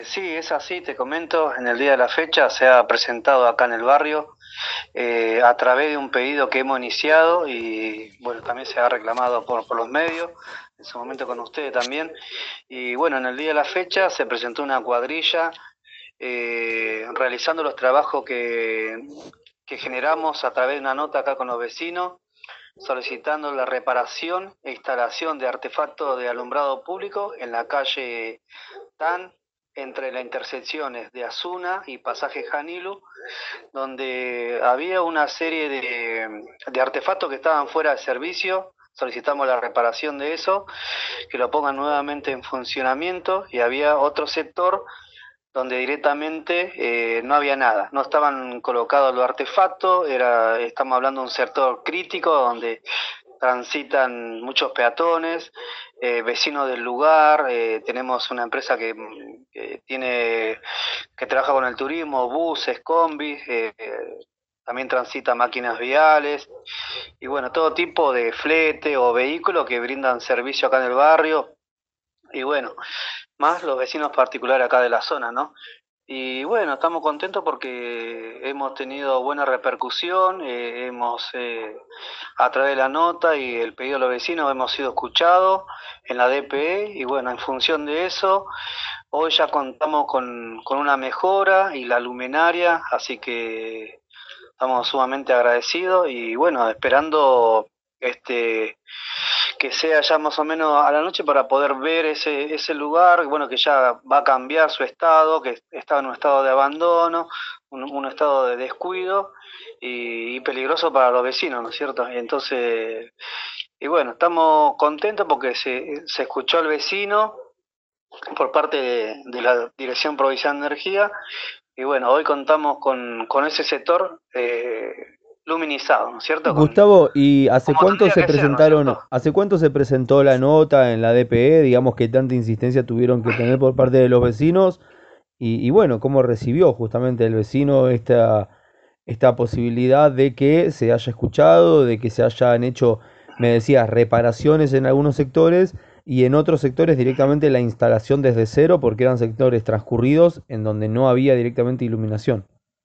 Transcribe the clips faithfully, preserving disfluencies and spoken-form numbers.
Sí, es así, te comento, en el día de la fecha se ha presentado acá en el barrio eh, a través de un pedido que hemos iniciado y bueno, también se ha reclamado por, por los medios, en su momento con ustedes también. Y bueno, en el día de la fecha se presentó una cuadrilla eh, realizando los trabajos que, que generamos a través de una nota acá con los vecinos, solicitando la reparación e instalación de artefactos de alumbrado público en la calle Tan, entre las intersecciones de Asuna y Pasaje Janilu, donde había una serie de, de artefactos que estaban fuera de servicio. Solicitamos la reparación de eso, que lo pongan nuevamente en funcionamiento, y había otro sector donde directamente eh, no había nada, no estaban colocados los artefactos, era, estamos hablando de un sector crítico donde transitan muchos peatones, eh, vecinos del lugar, eh, tenemos una empresa que, que tiene, que trabaja con el turismo, buses, combis, eh, también transita máquinas viales, y bueno, todo tipo de flete o vehículos que brindan servicio acá en el barrio, y bueno, más los vecinos particulares acá de la zona, ¿no? Y bueno, estamos contentos porque hemos tenido buena repercusión, eh, hemos, eh, a través de la nota y el pedido de los vecinos, hemos sido escuchados en la D P E, y bueno, en función de eso, hoy ya contamos con, con una mejora y la luminaria, así que estamos sumamente agradecidos y bueno, esperando este que sea ya más o menos a la noche para poder ver ese, ese lugar, bueno, que ya va a cambiar su estado, que estaba en un estado de abandono, un, un estado de descuido y, y peligroso para los vecinos, ¿no es cierto? Y entonces, y bueno, estamos contentos porque se, se escuchó al vecino por parte de, de la Dirección Provincial de Energía, y bueno, hoy contamos con, con ese sector eh, luminizado, ¿no es cierto? Con, Gustavo, ¿y hace como cuánto tendría se que ser, ¿no es presentaron, cierto? hace cuánto se presentó la nota en la D P E, digamos que tanta insistencia tuvieron que tener por parte de los vecinos? Y, y bueno, ¿cómo recibió justamente el vecino esta, esta posibilidad de que se haya escuchado, de que se hayan hecho, me decías, reparaciones en algunos sectores y en otros sectores directamente la instalación desde cero porque eran sectores transcurridos en donde no había directamente iluminación?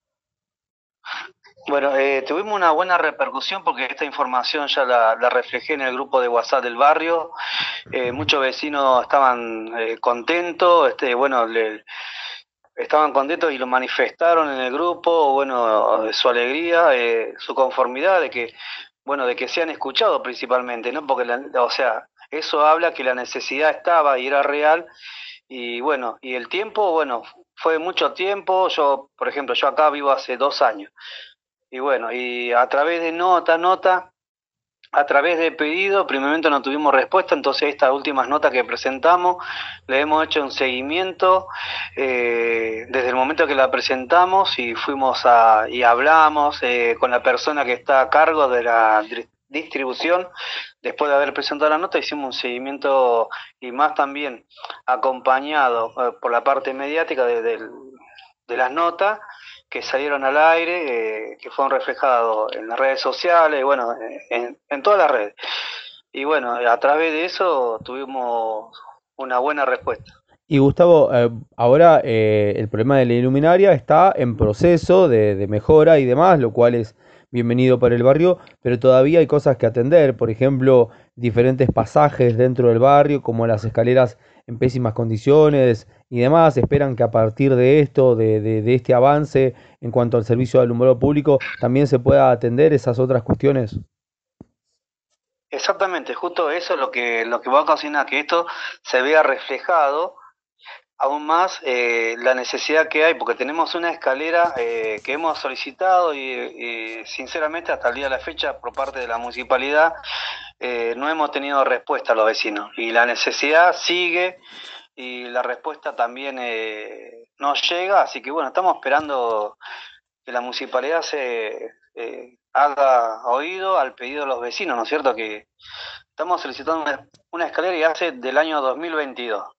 Bueno, eh, tuvimos una buena repercusión porque esta información ya la, la reflejé en el grupo de WhatsApp del barrio. Eh, muchos vecinos estaban eh, contentos, este, bueno, le, estaban contentos y lo manifestaron en el grupo, bueno, su alegría, eh, su conformidad de que, bueno, de que sean escuchados principalmente, ¿no? Porque, la, o sea, eso habla que la necesidad estaba y era real, y bueno, y el tiempo, bueno, fue mucho tiempo. Yo, por ejemplo, yo acá vivo hace dos años. Y bueno, y a través de nota, nota, a través de pedido, primeramente no tuvimos respuesta, entonces estas últimas notas que presentamos, le hemos hecho un seguimiento eh, desde el momento que la presentamos, y fuimos a, y hablamos eh, con la persona que está a cargo de la distribución. Después de haber presentado la nota, hicimos un seguimiento, y más también acompañado eh, por la parte mediática de, de, de las notas que salieron al aire, eh, que fueron reflejados en las redes sociales, bueno, en, en todas las redes. Y bueno, a través de eso tuvimos una buena respuesta. Y Gustavo, eh, ahora eh, el problema de la iluminaria está en proceso de, de mejora y demás, lo cual es bienvenido para el barrio, pero todavía hay cosas que atender, por ejemplo, diferentes pasajes dentro del barrio, como las escaleras en pésimas condiciones y demás. Esperan que a partir de esto, de, de, de este avance en cuanto al servicio de alumbrado público, también se pueda atender esas otras cuestiones. Exactamente, justo eso es lo que, lo que va a ocasionar que esto se vea reflejado aún más, eh, la necesidad que hay, porque tenemos una escalera eh, que hemos solicitado y, y, sinceramente hasta el día de la fecha por parte de la municipalidad eh, no hemos tenido respuesta a los vecinos, y la necesidad sigue y la respuesta también eh, no llega, así que bueno, estamos esperando que la municipalidad se eh, haga oído al pedido de los vecinos, ¿no es cierto? Que estamos solicitando una, una escalera y hace del año dos mil veintidós.